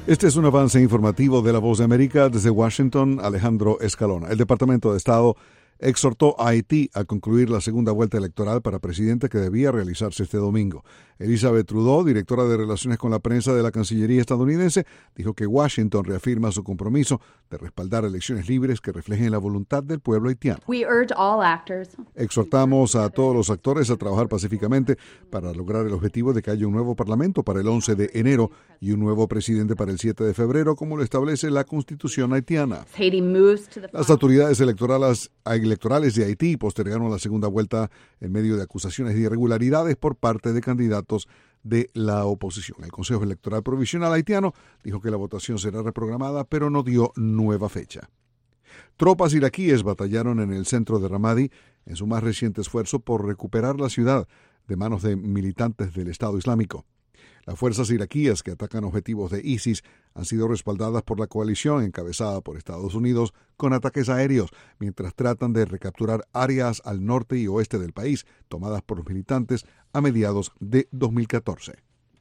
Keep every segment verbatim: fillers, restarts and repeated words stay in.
Este es un avance informativo de La Voz de América. Desde Washington, Alejandro Escalona. El Departamento de Estado exhortó a Haití a concluir la segunda vuelta electoral para presidente que debía realizarse este domingo. Elizabeth Trudeau, directora de Relaciones con la Prensa de la Cancillería estadounidense, dijo que Washington reafirma su compromiso de respaldar elecciones libres que reflejen la voluntad del pueblo haitiano. We urge all actors. Exhortamos a todos los actores a trabajar pacíficamente para lograr el objetivo de que haya un nuevo parlamento para el once de enero y un nuevo presidente para el siete de febrero, como lo establece la Constitución haitiana. Las autoridades electorales, electorales de Haití postergaron la segunda vuelta en medio de acusaciones de irregularidades por parte de candidatos de la oposición. El Consejo Electoral Provisional haitiano dijo que la votación será reprogramada, pero no dio nueva fecha. Tropas iraquíes batallaron en el centro de Ramadi en su más reciente esfuerzo por recuperar la ciudad de manos de militantes del Estado Islámico. Las fuerzas iraquíes que atacan objetivos de ISIS han sido respaldadas por la coalición encabezada por Estados Unidos con ataques aéreos, mientras tratan de recapturar áreas al norte y oeste del país tomadas por los militantes a mediados de dos mil catorce.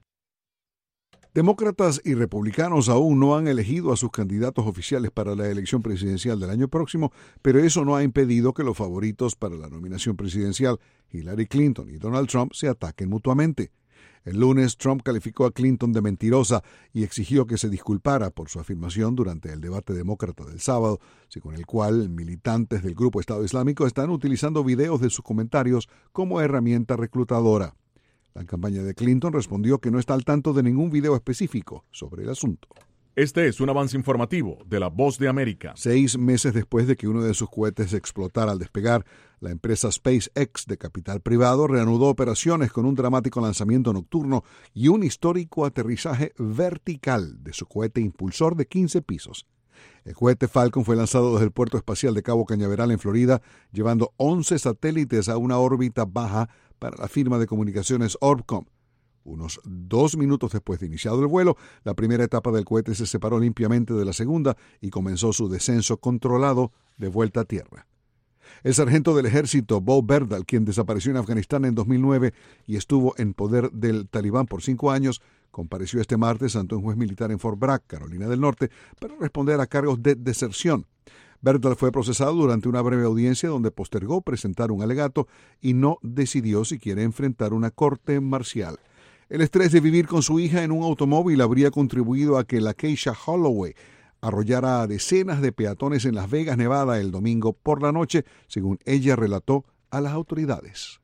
Demócratas y republicanos aún no han elegido a sus candidatos oficiales para la elección presidencial del año próximo, pero eso no ha impedido que los favoritos para la nominación presidencial, Hillary Clinton y Donald Trump, se ataquen mutuamente. El lunes, Trump calificó a Clinton de mentirosa y exigió que se disculpara por su afirmación durante el debate demócrata del sábado, según el cual militantes del grupo Estado Islámico están utilizando videos de sus comentarios como herramienta reclutadora. La campaña de Clinton respondió que no está al tanto de ningún video específico sobre el asunto. Este es un avance informativo de La Voz de América. Seis meses después de que uno de sus cohetes explotara al despegar, la empresa SpaceX de capital privado reanudó operaciones con un dramático lanzamiento nocturno y un histórico aterrizaje vertical de su cohete impulsor de quince pisos. El cohete Falcon fue lanzado desde el puerto espacial de Cabo Cañaveral en Florida, llevando once satélites a una órbita baja para la firma de comunicaciones Orbcomm. Unos dos minutos después de iniciado el vuelo, la primera etapa del cohete se separó limpiamente de la segunda y comenzó su descenso controlado de vuelta a tierra. El sargento del ejército Bo Berdal, quien desapareció en Afganistán en dos mil nueve y estuvo en poder del Talibán por cinco años, compareció este martes ante un juez militar en Fort Bragg, Carolina del Norte, para responder a cargos de deserción. Berdal fue procesado durante una breve audiencia donde postergó presentar un alegato y no decidió si quiere enfrentar una corte marcial. El estrés de vivir con su hija en un automóvil habría contribuido a que la Keisha Holloway arrollara a decenas de peatones en Las Vegas, Nevada, el domingo por la noche, según ella relató a las autoridades.